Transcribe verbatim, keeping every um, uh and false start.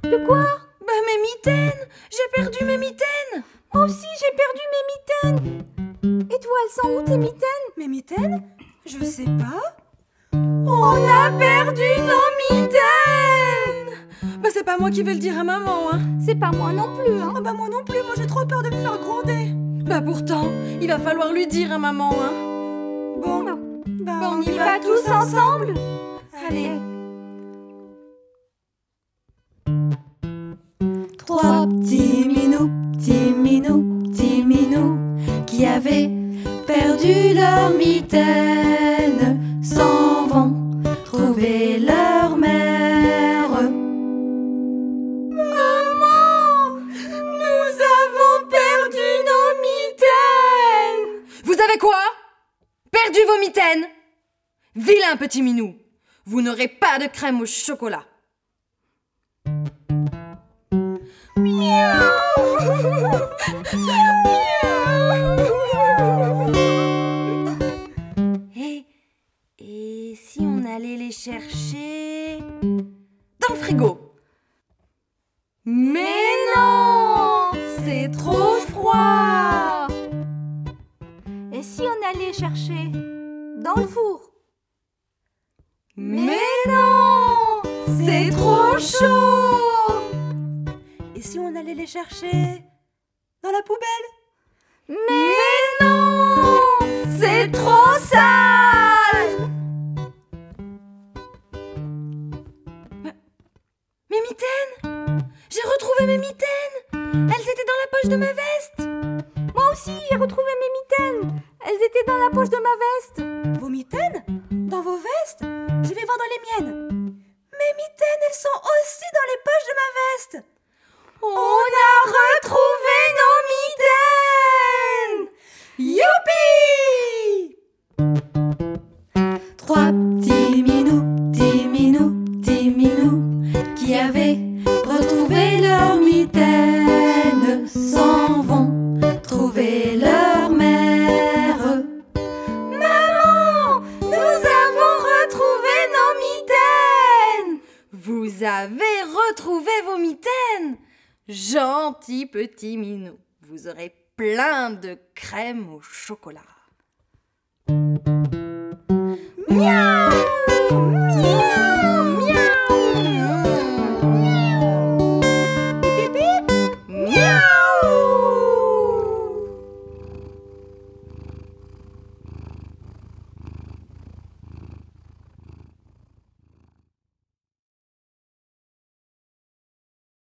De quoi? Bah mes mitaines! J'ai perdu mes mitaines! Moi aussi j'ai perdu mes mitaines! Et toi, elles sont où tes mitaines? Mes mitaines? Je sais pas. On a perdu nos mitaines! Bah c'est pas moi qui vais le dire à maman, hein. C'est pas moi non plus, hein. Ah bah moi non plus, moi j'ai trop peur de me faire gronder. Bah pourtant, il va falloir lui dire à maman, hein. Bon, bah, bah on, on y va, va tous ensemble. Allez. Trois petits minous, petits minous, petits minous qui avaient perdu leur mitaine s'en vont trouver leur mère. Maman, nous avons perdu nos mitaines. Vous avez quoi? Perdu vos mitaines? Vilain petit minou, vous n'aurez pas de crème au chocolat. Miaou. Et, et si on allait les chercher dans le frigo? Mais non, c'est trop froid. Et si on allait chercher dans le four? Mais non, c'est trop chaud. Et si on allait les chercher dans la poubelle? Mais non, c'est trop sale. Mes mitaines! J'ai retrouvé mes mitaines! Elles étaient dans la poche de ma veste! Moi aussi, j'ai retrouvé mes mitaines! Elles étaient dans la poche de ma veste! Vos mitaines? Dans vos vestes? Je vais voir dans les miennes! Mes mitaines, elles sont aussi dans les poches de ma veste! On a retrouvé nos mitaines! Youpi! Trois petits minous, petits minous, petits minous qui avaient retrouvé leur mitaine s'en vont trouver leur mère. Maman, nous avons retrouvé nos mitaines! Vous avez retrouvé vos mitaines? Gentil petit minou, vous aurez plein de crème au chocolat. Miaou! Miaou!